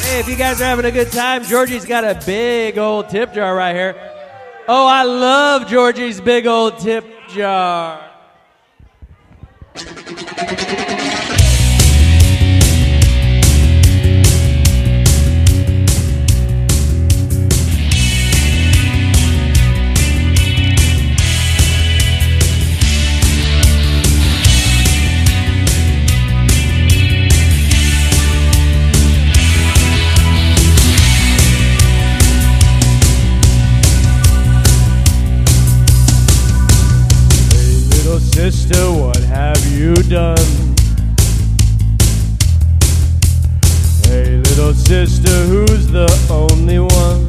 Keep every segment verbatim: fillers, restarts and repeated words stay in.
Hey, if you guys are having a good time, Georgie's got a big old tip jar right here. Oh, I love Georgie's big old tip jar. Sister, what have you done? Hey, little sister, who's the only one?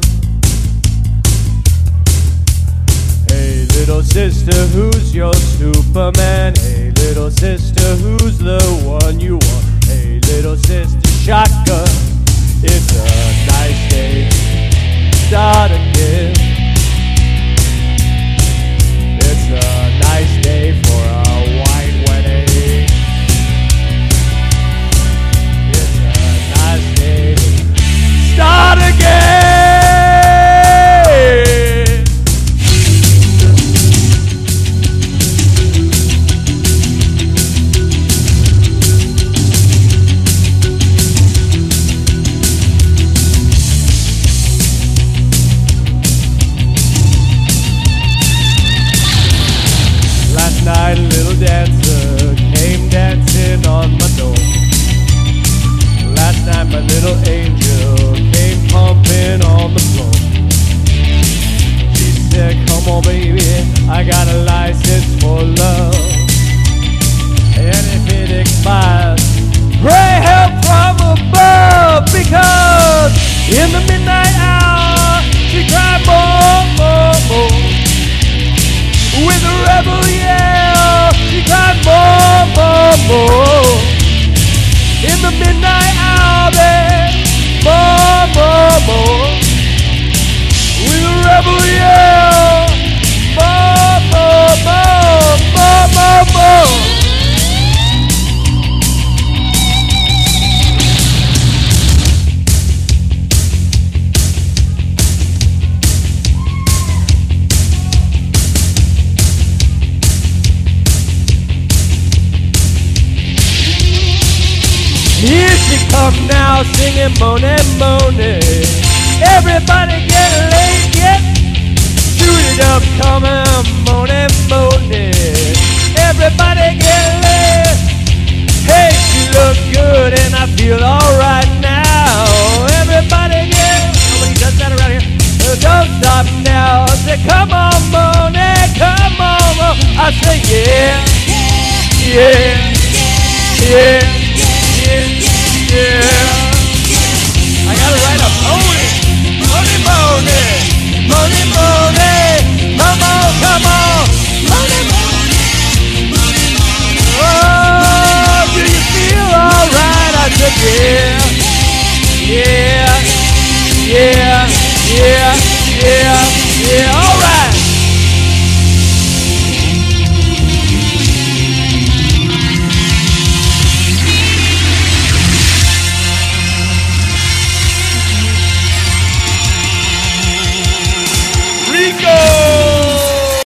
Hey, little sister, who's your Superman? Hey, little sister, who's the one you want? Hey, little sister, shotgun. It's a nice day. Start again. It's a nice day for a white wedding. It's a nice day to start again. Night, a little dancer came dancing on my door. Last night my little angel came pumping on the floor. She said, come on baby, I got a license for love. And if it expires, pray help from above. Because in the midnight hour, she cried more, more, more. With a rebel yell, she cried more, more, more. In the midnight hour, then more, more, more. With a rebel yell, more, more, more, more, more, more. Here she come now, singing, moaning, moaning. Everybody get laid, get suited up, coming, moaning, moaning. Everybody get laid. Hey, she look good and I feel alright now.